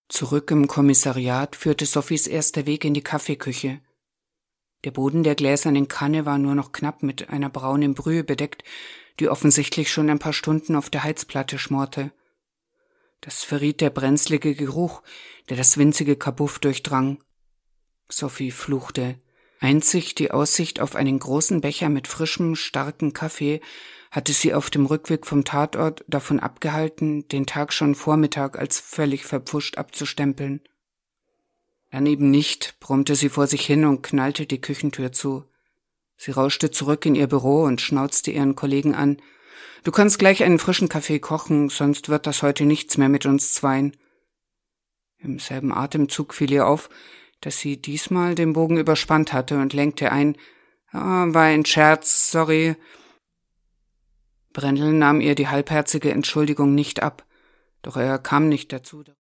Zurück im Kommissariat führte Sophies erster Weg in die Kaffeeküche. Der Boden der gläsernen Kanne war nur noch knapp mit einer braunen Brühe bedeckt, die offensichtlich schon ein paar Stunden auf der Heizplatte schmorte. Das verriet der brenzlige Geruch, der das winzige Kabuff durchdrang. Sophie fluchte. Einzig die Aussicht auf einen großen Becher mit frischem, starkem Kaffee hatte sie auf dem Rückweg vom Tatort davon abgehalten, den Tag schon Vormittag als völlig verpfuscht abzustempeln. Dann eben nicht, brummte sie vor sich hin und knallte die Küchentür zu. Sie rauschte zurück in ihr Büro und schnauzte ihren Kollegen an. »Du kannst gleich einen frischen Kaffee kochen, sonst wird das heute nichts mehr mit uns zweien.« Im selben Atemzug fiel ihr auf, dass sie diesmal den Bogen überspannt hatte und lenkte ein. »War ein Scherz, sorry.« Brendel nahm ihr die halbherzige Entschuldigung nicht ab, doch er kam nicht dazu.